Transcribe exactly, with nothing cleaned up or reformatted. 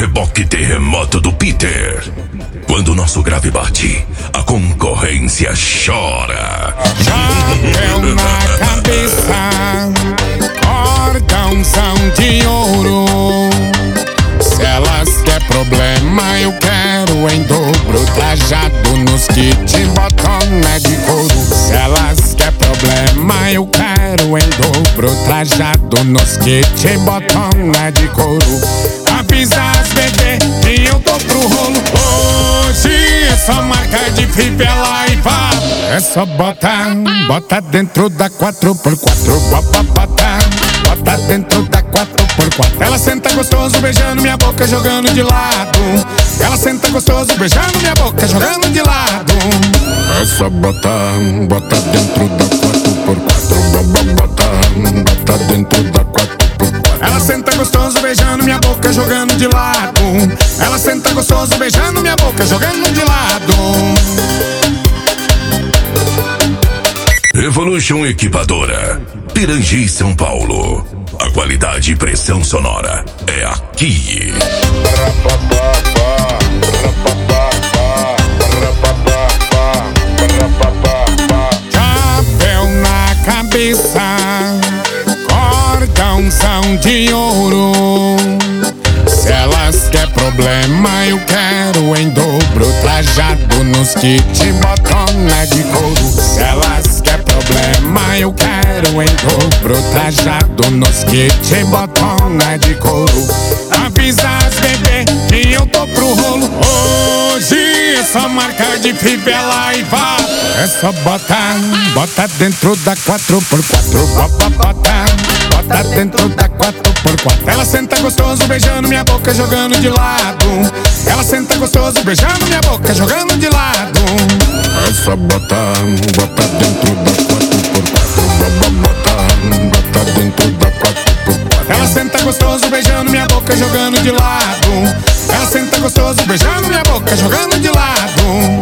reboque terremoto do Peter. Quando o nosso grave bate, a concorrência chora. Chapéu na cabeça, cordão são de ouro. Se elas quer problema, eu quero em dobro. Trajado nos kits, botona de couro. Se elas quer problema, eu quero em dobro. Trajado nos kits, botona de couro. Avisa as bebê que eu tô pro rolo. Hoje é só marca de fivela e vá. É só botar, bota dentro da quatro por quatro. Bota, bota, bota dentro da quatro por quatro. Ela senta gostoso beijando minha boca, jogando de lado. Ela senta gostoso beijando minha boca, jogando de lado. É só botar, bota dentro da quatro por quatro. Bota, bota, bota dentro da quatro por quatro. Ela senta gostoso beijando minha boca, jogando de lado. Ela senta gostoso beijando minha boca, jogando de lado. Evolution Equipadora, Pirangi, São Paulo. A qualidade e pressão sonora é aqui. Chapéu na cabeça, cordão são de ouro. Se elas quer problema, eu quero em dobro. Trajado nos kits, botona de couro. Se elas quer problema, eu quero em dobro. Trajado nos kits, botona de couro. Avisa as bebê que eu tô pro rolo. Hoje é só marca de fivela e vá. É só botar, bota dentro da quatro por quatro. Bota, bota, bota dentro da quatro por quatro. Ela senta gostoso beijando minha boca, jogando de lado. Ela senta gostoso beijando minha boca, jogando de lado. É só botar, bota dentro da quatro por quatro. Bota, bota, bota dentro da quatro por quatro. Ela senta gostoso beijando minha boca, jogando de lado. Ela senta gostoso beijando minha boca, jogando de lado.